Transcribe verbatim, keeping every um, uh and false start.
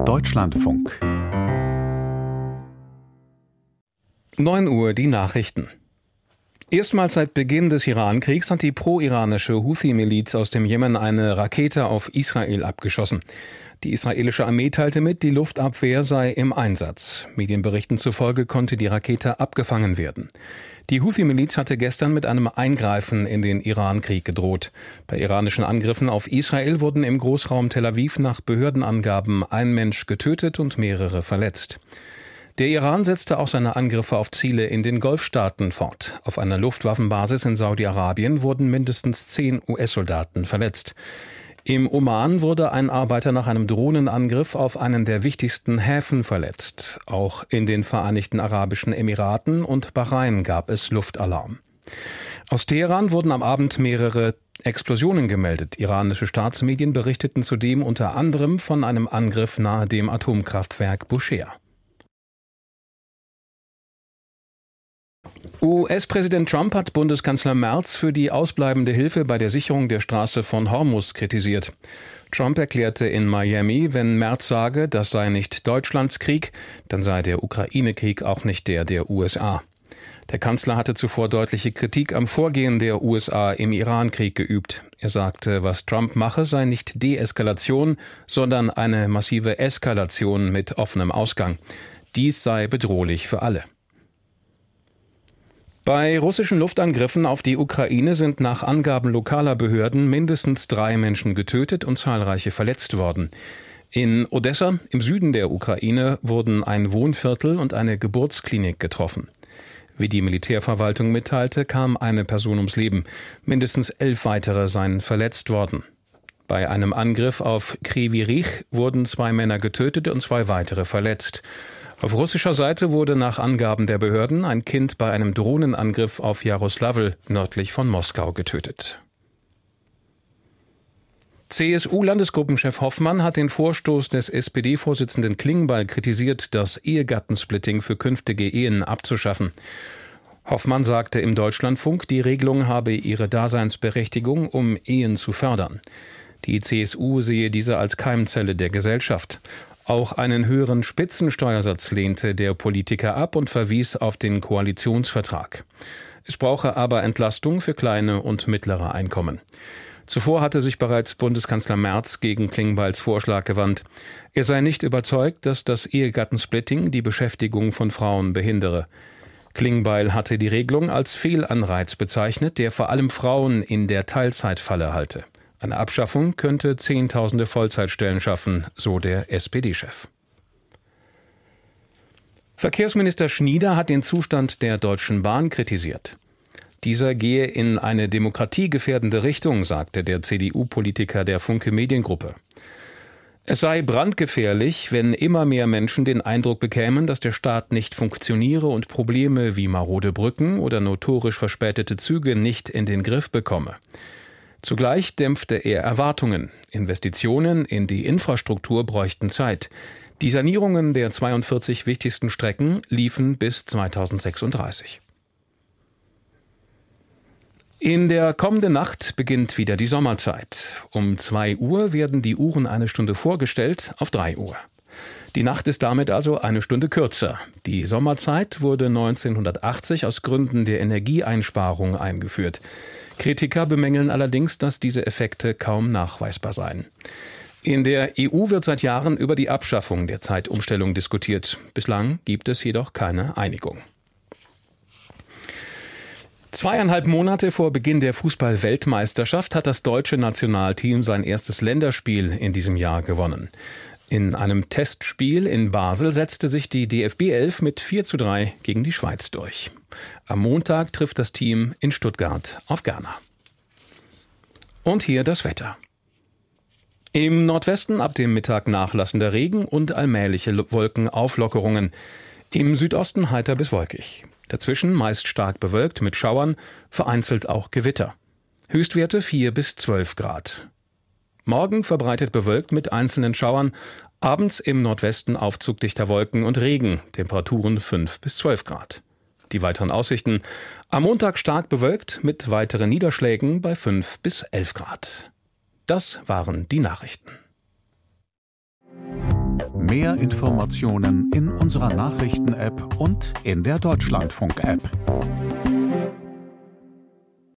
Deutschlandfunk. neun Uhr, die Nachrichten. Erstmals seit Beginn des Iran-Kriegs hat die pro-iranische Houthi-Miliz aus dem Jemen eine Rakete auf Israel abgeschossen. Die israelische Armee teilte mit, die Luftabwehr sei im Einsatz. Medienberichten zufolge konnte die Rakete abgefangen werden. Die Houthi-Miliz hatte gestern mit einem Eingreifen in den Iran-Krieg gedroht. Bei iranischen Angriffen auf Israel wurden im Großraum Tel Aviv nach Behördenangaben ein Mensch getötet und mehrere verletzt. Der Iran setzte auch seine Angriffe auf Ziele in den Golfstaaten fort. Auf einer Luftwaffenbasis in Saudi-Arabien wurden mindestens zehn U S-Soldaten verletzt. Im Oman wurde ein Arbeiter nach einem Drohnenangriff auf einen der wichtigsten Häfen verletzt. Auch in den Vereinigten Arabischen Emiraten und Bahrain gab es Luftalarm. Aus Teheran wurden am Abend mehrere Explosionen gemeldet. Iranische Staatsmedien berichteten zudem unter anderem von einem Angriff nahe dem Atomkraftwerk Bushehr. U S-Präsident Trump hat Bundeskanzler Merz für die ausbleibende Hilfe bei der Sicherung der Straße von Hormuz kritisiert. Trump erklärte in Miami, wenn Merz sage, das sei nicht Deutschlands Krieg, dann sei der Ukraine-Krieg auch nicht der der U S A. Der Kanzler hatte zuvor deutliche Kritik am Vorgehen der U S A im Iran-Krieg geübt. Er sagte, was Trump mache, sei nicht Deeskalation, sondern eine massive Eskalation mit offenem Ausgang. Dies sei bedrohlich für alle. Bei russischen Luftangriffen auf die Ukraine sind nach Angaben lokaler Behörden mindestens drei Menschen getötet und zahlreiche verletzt worden. In Odessa, im Süden der Ukraine, wurden ein Wohnviertel und eine Geburtsklinik getroffen. Wie die Militärverwaltung mitteilte, kam eine Person ums Leben. Mindestens elf weitere seien verletzt worden. Bei einem Angriff auf Kryvyi Rih wurden zwei Männer getötet und zwei weitere verletzt. Auf russischer Seite wurde nach Angaben der Behörden ein Kind bei einem Drohnenangriff auf Jaroslavl nördlich von Moskau getötet. C S U-Landesgruppenchef Hoffmann hat den Vorstoß des S P D-Vorsitzenden Klingbeil kritisiert, das Ehegattensplitting für künftige Ehen abzuschaffen. Hoffmann sagte im Deutschlandfunk, die Regelung habe ihre Daseinsberechtigung, um Ehen zu fördern. Die C S U sehe diese als Keimzelle der Gesellschaft. Auch einen höheren Spitzensteuersatz lehnte der Politiker ab und verwies auf den Koalitionsvertrag. Es brauche aber Entlastung für kleine und mittlere Einkommen. Zuvor hatte sich bereits Bundeskanzler Merz gegen Klingbeils Vorschlag gewandt. Er sei nicht überzeugt, dass das Ehegattensplitting die Beschäftigung von Frauen behindere. Klingbeil hatte die Regelung als Fehlanreiz bezeichnet, der vor allem Frauen in der Teilzeitfalle halte. Eine Abschaffung könnte Zehntausende Vollzeitstellen schaffen, so der S P D-Chef. Verkehrsminister Schnieder hat den Zustand der Deutschen Bahn kritisiert. Dieser gehe in eine demokratiegefährdende Richtung, sagte der C D U-Politiker der Funke Mediengruppe. Es sei brandgefährlich, wenn immer mehr Menschen den Eindruck bekämen, dass der Staat nicht funktioniere und Probleme wie marode Brücken oder notorisch verspätete Züge nicht in den Griff bekomme. Zugleich dämpfte er Erwartungen. Investitionen in die Infrastruktur bräuchten Zeit. Die Sanierungen der zweiundvierzig wichtigsten Strecken liefen bis zweitausendsechsunddreißig. In der kommenden Nacht beginnt wieder die Sommerzeit. Um zwei Uhr werden die Uhren eine Stunde vorgestellt auf drei Uhr. Die Nacht ist damit also eine Stunde kürzer. Die Sommerzeit wurde neunzehnhundertachtzig aus Gründen der Energieeinsparung eingeführt. Kritiker bemängeln allerdings, dass diese Effekte kaum nachweisbar seien. In der E U wird seit Jahren über die Abschaffung der Zeitumstellung diskutiert. Bislang gibt es jedoch keine Einigung. Zweieinhalb Monate vor Beginn der Fußball-Weltmeisterschaft hat das deutsche Nationalteam sein erstes Länderspiel in diesem Jahr gewonnen. In einem Testspiel in Basel setzte sich die D F B elf mit vier zu drei gegen die Schweiz durch. Am Montag trifft das Team in Stuttgart auf Ghana. Und hier das Wetter. Im Nordwesten ab dem Mittag nachlassender Regen und allmähliche Wolkenauflockerungen. Im Südosten heiter bis wolkig. Dazwischen meist stark bewölkt mit Schauern, vereinzelt auch Gewitter. Höchstwerte vier bis zwölf Grad. Morgen verbreitet bewölkt mit einzelnen Schauern, abends im Nordwesten Aufzug dichter Wolken und Regen, Temperaturen fünf bis zwölf Grad. Die weiteren Aussichten: am Montag stark bewölkt mit weiteren Niederschlägen bei fünf bis elf Grad. Das waren die Nachrichten. Mehr Informationen in unserer Nachrichten-App und in der Deutschlandfunk-App.